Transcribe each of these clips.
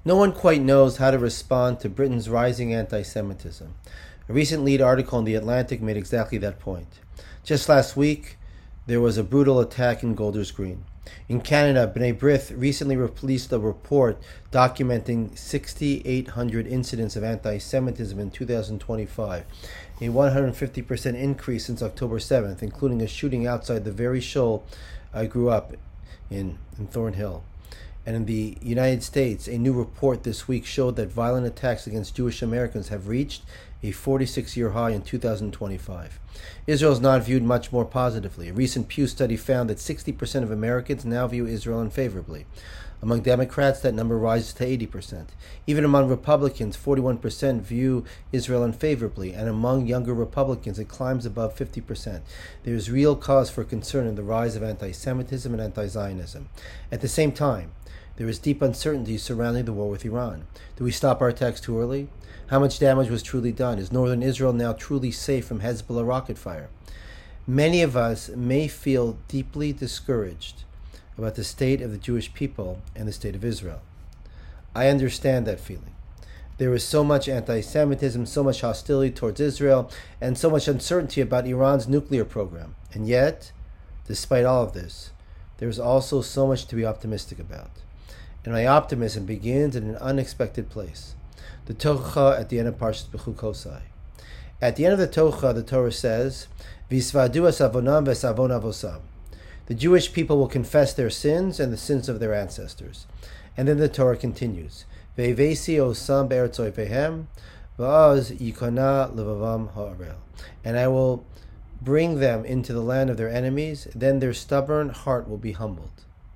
No one quite knows how to respond to Britain's rising anti-Semitism. A recent lead article in The Atlantic made exactly that point. Just last week, there was a brutal attack in Golders Green. In Canada, B'nai B'rith recently released a report documenting 6,800 incidents of anti-Semitism in 2025, a 150% increase since October 7th, including a shooting outside the very shul I grew up in Thornhill. And in the United States, a new report this week showed that violent attacks against Jewish Americans have reached a 46-year high in 2025. Israel is not viewed much more positively. A recent Pew study found that 60% of Americans now view Israel unfavorably. Among Democrats, that number rises to 80%. Even among Republicans, 41% view Israel unfavorably, and among younger Republicans, it climbs above 50%. There is real cause for concern in the rise of anti-Semitism and anti-Zionism. At the same time, there is deep uncertainty surrounding the war with Iran. Do we stop our attacks too early? How much damage was truly done? Is northern Israel now truly safe from Hezbollah rocket fire? Many of us may feel deeply discouraged about the state of the Jewish people and the state of Israel. I understand that feeling. There is so much anti-Semitism, so much hostility towards Israel, and so much uncertainty about Iran's nuclear program. And yet, despite all of this, there is also so much to be optimistic about. And my optimism begins in an unexpected place. The Tocha at the end of Parshas Bechukosai. At the end of the Tocha, the Torah says, Visvadu es avonam vesavon avosam. The Jewish people will confess their sins and the sins of their ancestors. And then the Torah continues, Ve'evesi osam be'eretz oivehem, va'az yikona levavam ha'arel. And I will bring them into the land of their enemies, then their stubborn heart will be humbled.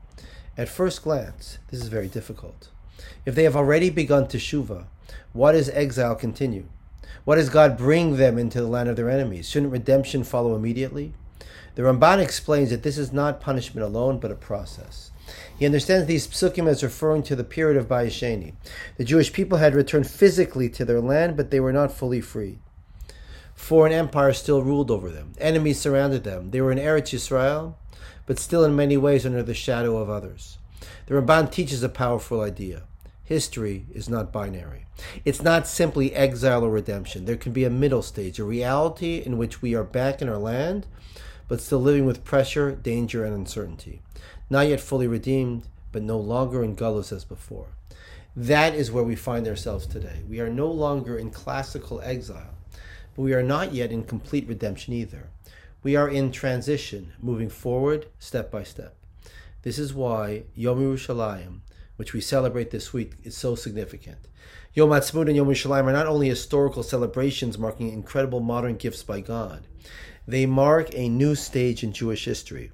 At first glance, this is very difficult. If they have already begun teshuvah, why does exile continue? Why does God bring them into the land of their enemies? Shouldn't redemption follow immediately? The Ramban explains that this is not punishment alone, but a process. He understands these psukim as referring to the period of Bayis Sheni. The Jewish people had returned physically to their land, but they were not fully free. Foreign empires still ruled over them. Enemies surrounded them. They were in Eretz Yisrael, but still in many ways under the shadow of others. The Ramban teaches a powerful idea. History is not binary. It's not simply exile or redemption. There can be a middle stage, a reality in which we are back in our land, but still living with pressure, danger, and uncertainty. Not yet fully redeemed, but no longer in galus as before. That is where we find ourselves today. We are no longer in classical exile, but we are not yet in complete redemption either. We are in transition, moving forward step by step. This is why Yom Yerushalayim, which we celebrate this week, is so significant. Yom Ha'atzmaut and Yom Yerushalayim are not only historical celebrations marking incredible modern gifts by God, they mark a new stage in Jewish history.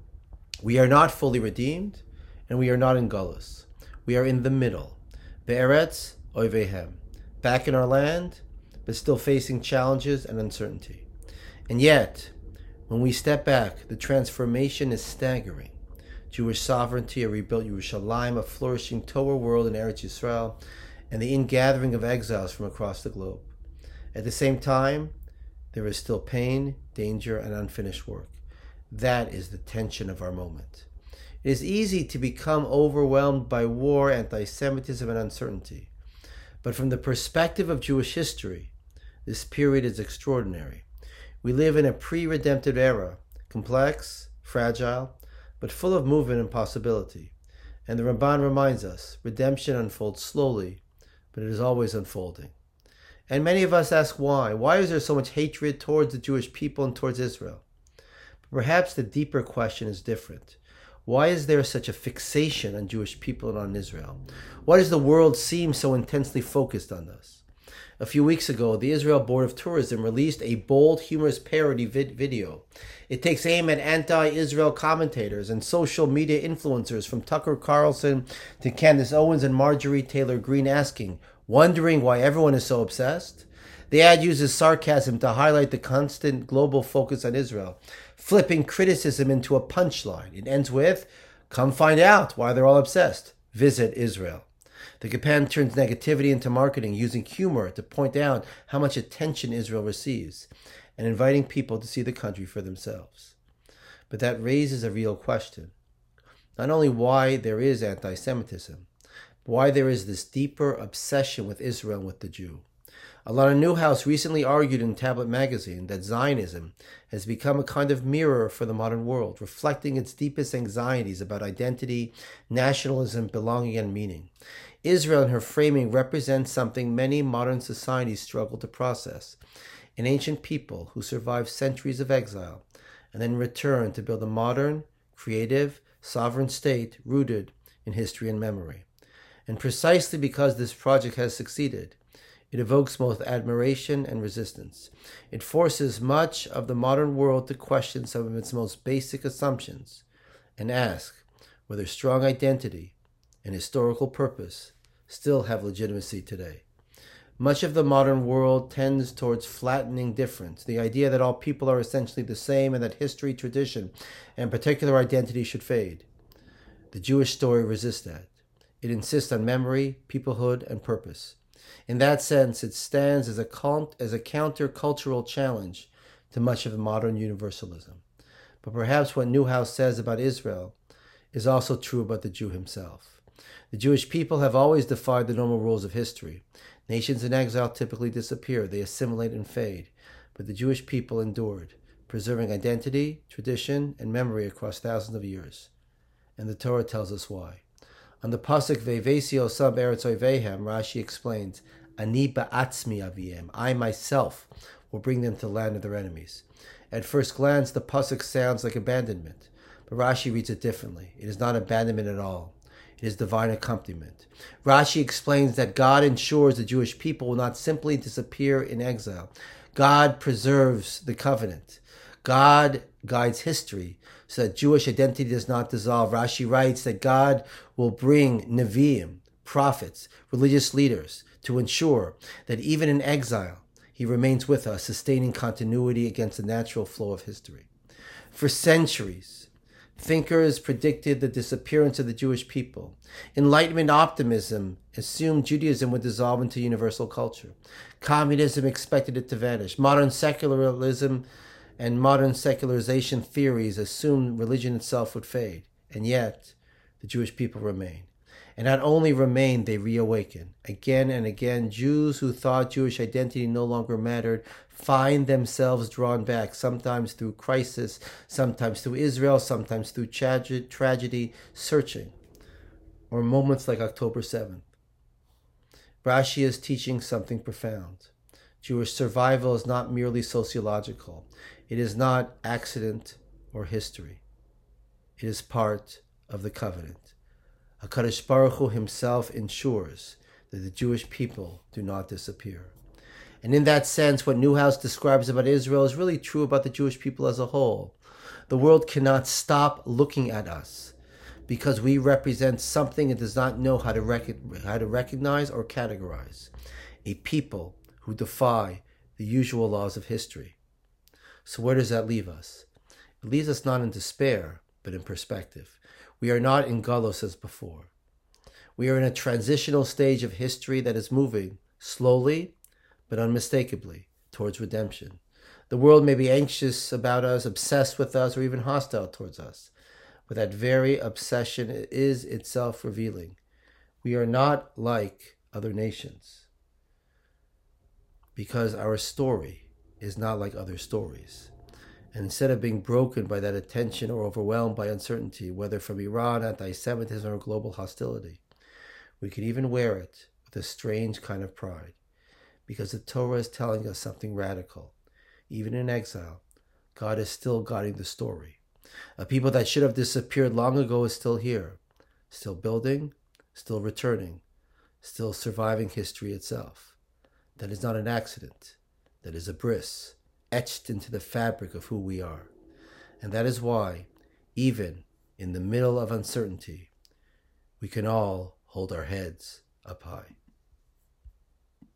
We are not fully redeemed, and we are not in galus. We are in the middle. Be'eretz oivehem, back in our land, but still facing challenges and uncertainty. And yet, when we step back, the transformation is staggering. Jewish sovereignty, a rebuilt Yerushalayim, a flourishing Torah world in Eretz Yisrael, and the ingathering of exiles from across the globe. At the same time, there is still pain, danger, and unfinished work. That is the tension of our moment. It is easy to become overwhelmed by war, anti-Semitism, and uncertainty. But from the perspective of Jewish history, this period is extraordinary. We live in a pre-redemptive era, complex, fragile, but full of movement and possibility. And the Ramban reminds us, redemption unfolds slowly, but it is always unfolding. And many of us ask why. Why is there so much hatred towards the Jewish people and towards Israel? But perhaps the deeper question is different. Why is there such a fixation on Jewish people and on Israel? Why does the world seem so intensely focused on us? A few weeks ago, the Israel Board of Tourism released a bold, humorous parody video. It takes aim at anti-Israel commentators and social media influencers from Tucker Carlson to Candace Owens and Marjorie Taylor Greene asking, wondering why everyone is so obsessed? The ad uses sarcasm to highlight the constant global focus on Israel, flipping criticism into a punchline. It ends with, come find out why they're all obsessed. Visit Israel. The campaign turns negativity into marketing, using humor to point out how much attention Israel receives, and inviting people to see the country for themselves. But that raises a real question. Not only why there is anti-Semitism, why there is this deeper obsession with Israel and with the Jew. Alana Newhouse recently argued in Tablet magazine that Zionism has become a kind of mirror for the modern world, reflecting its deepest anxieties about identity, nationalism, belonging, and meaning. Israel, in her framing, represents something many modern societies struggle to process: an ancient people who survived centuries of exile and then returned to build a modern, creative, sovereign state rooted in history and memory. And precisely because this project has succeeded, it evokes both admiration and resistance. It forces much of the modern world to question some of its most basic assumptions and ask whether strong identity and historical purpose still have legitimacy today. Much of the modern world tends towards flattening difference, the idea that all people are essentially the same and that history, tradition, and particular identity should fade. The Jewish story resists that. It insists on memory, peoplehood, and purpose. In that sense, it stands as a counter-cultural challenge to much of the modern universalism. But perhaps what Newhouse says about Israel is also true about the Jew himself. The Jewish people have always defied the normal rules of history. Nations in exile typically disappear, they assimilate and fade. But the Jewish people endured, preserving identity, tradition, and memory across thousands of years. And the Torah tells us why. On the pasuk Ve'vesi osam be'eretz oivehem, Rashi explains, Ani ba'atzmi aviem, I myself will bring them to the land of their enemies. At first glance, the pasuk sounds like abandonment, but Rashi reads it differently. It is not abandonment at all. It is divine accompaniment. Rashi explains that God ensures the Jewish people will not simply disappear in exile. God preserves the covenant. God guides history so that Jewish identity does not dissolve. Rashi writes that God will bring Nevi'im, prophets, religious leaders, to ensure that even in exile, he remains with us, sustaining continuity against the natural flow of history. For centuries, thinkers predicted the disappearance of the Jewish people. Enlightenment optimism assumed Judaism would dissolve into universal culture. Communism expected it to vanish. Modern secularism and modern secularization theories assumed religion itself would fade. And yet, the Jewish people remain. And not only remain, they reawaken. Again and again, Jews who thought Jewish identity no longer mattered find themselves drawn back, sometimes through crisis, sometimes through Israel, sometimes through tragedy, searching. Or moments like October 7th. Rashi is teaching something profound. Jewish survival is not merely sociological. It is not accident or history. It is part of the covenant. HaKadosh Baruch Hu himself ensures that the Jewish people do not disappear. And in that sense, what Newhouse describes about Israel is really true about the Jewish people as a whole. The world cannot stop looking at us because we represent something it does not know how to recognize or categorize. A people who defy the usual laws of history. So where does that leave us? It leaves us not in despair, but in perspective. We are not in Galos as before. We are in a transitional stage of history that is moving slowly, but unmistakably towards redemption. The world may be anxious about us, obsessed with us, or even hostile towards us. But that very obsession is itself revealing. We are not like other nations. Because our story is not like other stories. And instead of being broken by that attention or overwhelmed by uncertainty, whether from Iran, anti-Semitism, or global hostility, we could even wear it with a strange kind of pride. Because the Torah is telling us something radical. Even in exile, God is still guiding the story. A people that should have disappeared long ago is still here, still building, still returning, still surviving history itself. That is not an accident. That is a bris, etched into the fabric of who we are. And that is why, even in the middle of uncertainty, we can all hold our heads up high.